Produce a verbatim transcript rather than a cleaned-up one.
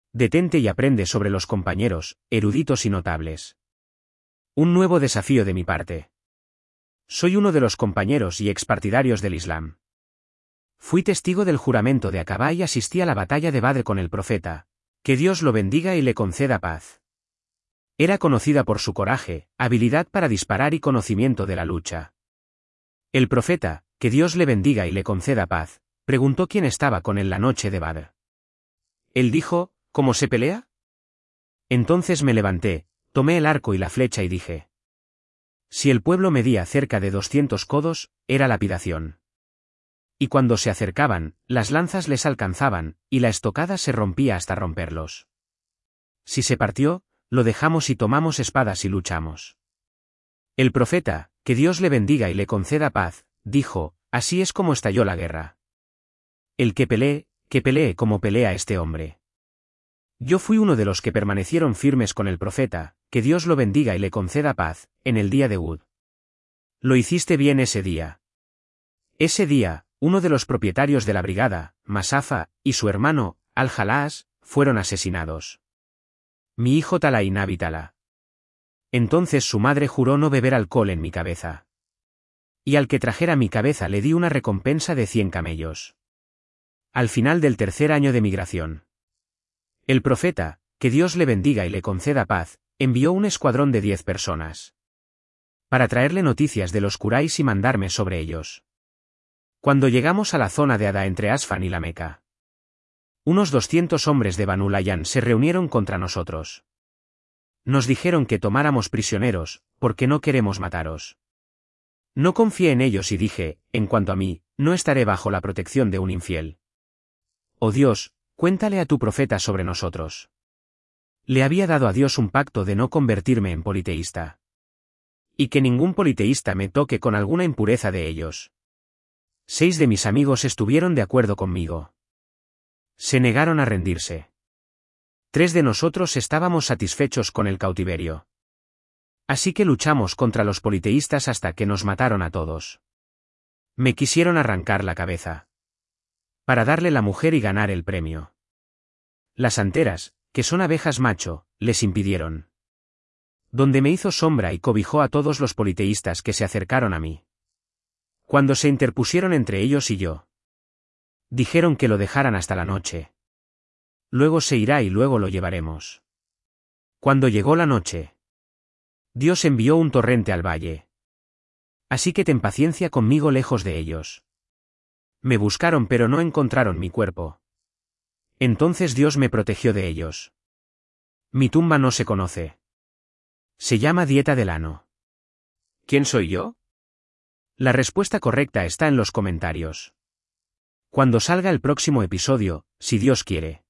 Detente y aprende sobre los compañeros, eruditos y notables. Un nuevo desafío de mi parte. Soy uno de los compañeros y expartidarios del Islam. Fui testigo del juramento de Aqaba y asistí a la batalla de Badr con el profeta. Que Dios lo bendiga y le conceda paz. Era conocida por su coraje, habilidad para disparar y conocimiento de la lucha. El profeta, que Dios le bendiga y le conceda paz, preguntó quién estaba con él la noche de Badr. Él dijo, ¿cómo se pelea? Entonces me levanté, tomé el arco y la flecha y dije. Si el pueblo medía cerca de doscientos codos, era lapidación. Y cuando se acercaban, las lanzas les alcanzaban, y la estocada se rompía hasta romperlos. Si se partió, lo dejamos y tomamos espadas y luchamos. El profeta, que Dios le bendiga y le conceda paz, dijo, así es como estalló la guerra. El que pelee, que pelee como pelea este hombre. Yo fui uno de los que permanecieron firmes con el profeta, que Dios lo bendiga y le conceda paz, en el día de Uhud. Lo hiciste bien ese día. Ese día, uno de los propietarios de la brigada, Masafa, y su hermano, Al-Jalás, fueron asesinados. Mi hijo Tala y Nabi Tala. Entonces su madre juró no beber alcohol en mi cabeza. Y al que trajera mi cabeza le di una recompensa de cien camellos. Al final del tercer año de migración. El profeta, que Dios le bendiga y le conceda paz, envió un escuadrón de diez personas. Para traerle noticias de los Quraysh y mandarme sobre ellos. Cuando llegamos a la zona de Ada entre Asfan y la Meca. Unos doscientos hombres de Banu Layyan se reunieron contra nosotros. Nos dijeron que tomáramos prisioneros, porque no queremos mataros. No confié en ellos y dije, en cuanto a mí, no estaré bajo la protección de un infiel. Oh Dios, cuéntale a tu profeta sobre nosotros. Le había dado a Dios un pacto de no convertirme en politeísta. Y que ningún politeísta me toque con alguna impureza de ellos. Seis de mis amigos estuvieron de acuerdo conmigo. Se negaron a rendirse. Tres de nosotros estábamos satisfechos con el cautiverio. Así que luchamos contra los politeístas hasta que nos mataron a todos. Me quisieron arrancar la cabeza. Para darle la mujer y ganar el premio. Las anteras, que son abejas macho, les impidieron. Donde me hizo sombra y cobijó a todos los politeístas que se acercaron a mí. Cuando se interpusieron entre ellos y yo. Dijeron que lo dejaran hasta la noche. Luego se irá y luego lo llevaremos. Cuando llegó la noche. Dios envió un torrente al valle. Así que ten paciencia conmigo lejos de ellos. Me buscaron pero no encontraron mi cuerpo. Entonces Dios me protegió de ellos. Mi tumba no se conoce. Se llama dieta del ano. ¿Quién soy yo? La respuesta correcta está en los comentarios. Cuando salga el próximo episodio, si Dios quiere.